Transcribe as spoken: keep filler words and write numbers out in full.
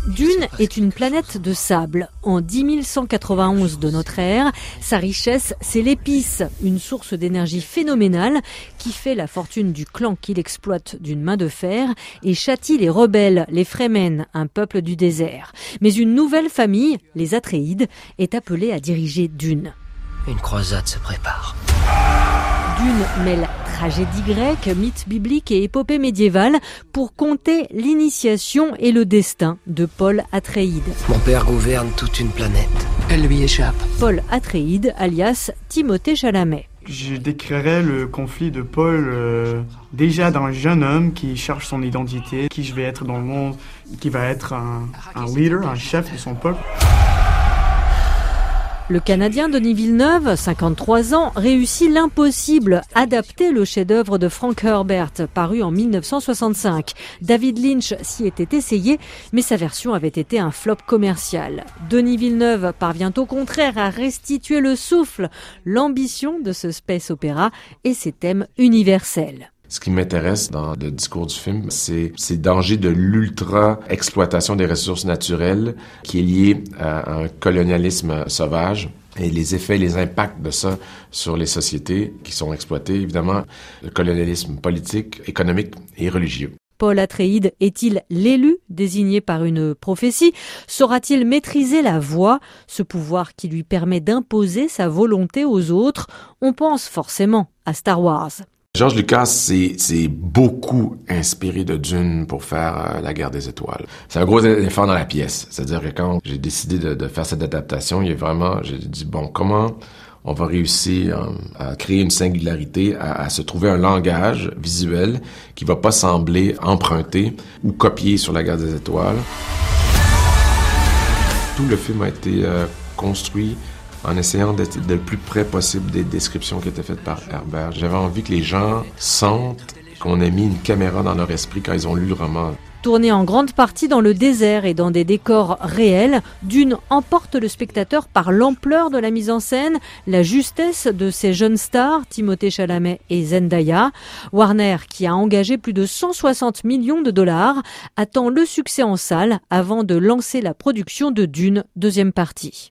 Dune est une planète de sable. En dix mille cent quatre-vingt-onze de notre ère, sa richesse, c'est l'épice, une source d'énergie phénoménale qui fait la fortune du clan qu'il exploite d'une main de fer et châtie les rebelles, les Fremen, un peuple du désert. Mais une nouvelle famille, les Atréides, est appelée à diriger Dune. Une croisade se prépare. Dune mêle tragédie grecque, mythe biblique et épopée médiévale pour conter l'initiation et le destin de Paul Atréide. Mon père gouverne toute une planète. Elle lui échappe. Paul Atréide, alias Timothée Chalamet. Je décrirais le conflit de Paul euh, déjà d'un jeune homme qui cherche son identité, qui je vais être dans le monde, qui va être un, un leader, un chef de son peuple. Le Canadien Denis Villeneuve, cinquante-trois ans, réussit l'impossible, adapter le chef-d'œuvre de Frank Herbert, paru en mille neuf cent soixante-cinq. David Lynch s'y était essayé, mais sa version avait été un flop commercial. Denis Villeneuve parvient au contraire à restituer le souffle, l'ambition de ce space opéra et ses thèmes universels. Ce qui m'intéresse dans le discours du film, c'est ces dangers de l'ultra-exploitation des ressources naturelles qui est lié à un colonialisme sauvage et les effets, les impacts de ça sur les sociétés qui sont exploitées, évidemment, le colonialisme politique, économique et religieux. Paul Atréide est-il l'élu désigné par une prophétie? Saura-t-il maîtriser la voix, ce pouvoir qui lui permet d'imposer sa volonté aux autres? On pense forcément à Star Wars. George Lucas s'est beaucoup inspiré de Dune pour faire euh, La Guerre des Étoiles. C'est un gros éléphant dans la pièce. C'est-à-dire que quand j'ai décidé de, de faire cette adaptation, il y a vraiment, j'ai dit, bon, comment on va réussir euh, à créer une singularité, à, à se trouver un langage visuel qui va pas sembler emprunter ou copier sur La Guerre des Étoiles. Tout le film a été euh, construit en essayant d'être le plus près possible des descriptions qui étaient faites par Herbert. J'avais envie que les gens sentent qu'on a mis une caméra dans leur esprit quand ils ont lu le roman. Tourné en grande partie dans le désert et dans des décors réels, Dune emporte le spectateur par l'ampleur de la mise en scène, la justesse de ces jeunes stars, Timothée Chalamet et Zendaya. Warner, qui a engagé plus de cent soixante millions de dollars, attend le succès en salle avant de lancer la production de Dune, deuxième partie.